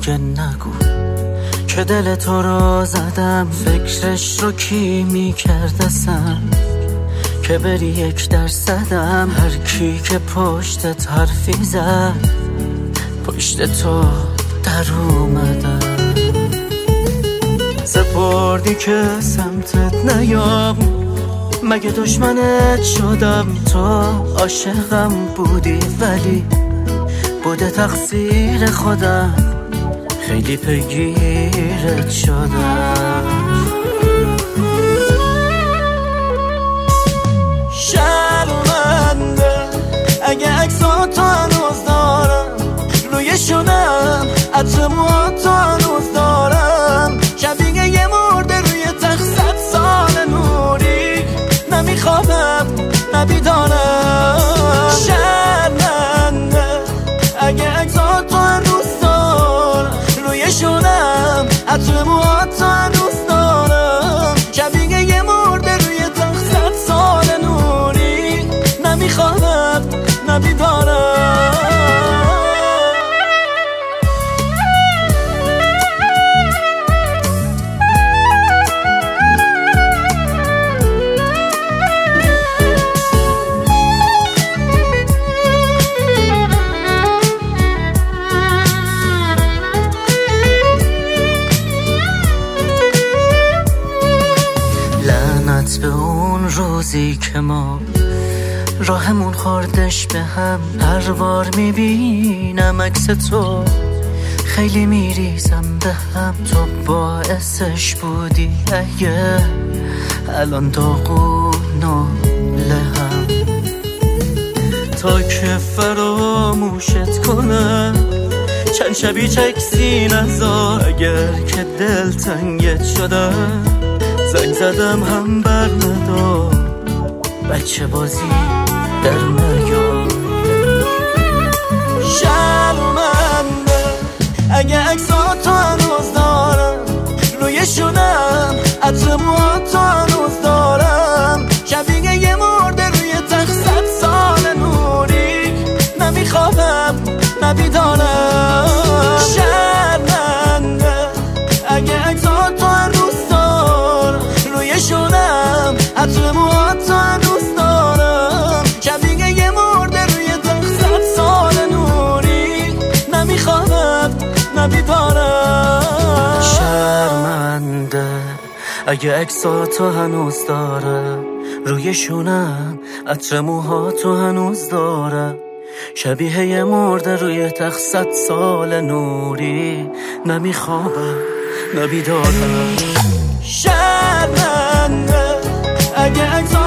دیگه نگو که دل تو رو زدم. فکرش رو کی میکردسم که بری 1%. هر کی که پشتت حرفی زد پشت تو در اومدم. سپردی که سمتت نیام، مگه دشمنت شدم؟ تو عاشقم بودی ولی بوده تقصیر خودم، خیلی پیگیرت شدم. شرمنده اگه عکساتو هنوز دارم روی شونم، عطر موهاتو هنوز دارم، شبیه یه مرده روی تخت 100 سال نوری، نمیخوابم نبیدارم. شرمنده اگه عکساتو هنوز دارم روی شونم، عطر موهاتو هنوز دارم، شبیه یه مرده روی تخت 100 سال نوری، نمیخوابم نبیدارم. به اون روزی که ما راهمون خوردش به هم، هر بار میبینم عکس تو خیلی میریزم به هم. تو باعثش بودی اگه الان داغون و لهم، تا که فراموشت کنم چند شبی چکسی نذار. اگر که دل تنگت شدم زنگ زدم هم بر ندار، بچه بازی در نیار. شرمنده اگه عکساتو هنوز دارم روی شونم، عطر موهاتو هنوز دارم، شبیه یه مرده روی تخت 100 سال نوری، نمیخوابم نبیدارم. شرمنده اگه عکساتو هنوز روی شونم، عطر موهاتو هنوز دارم، شبیه یه مرده روی تخت 100 سال نوری، نمیخوابم نبیدارم. شرمنده اگه عکساتو هنوز دارم روی شونم، عطر موهاتو هنوز دارم، شبیه یه مرده روی تخت 100 سال نوری، نمیخوابم نبیدارم. شرمنده اگه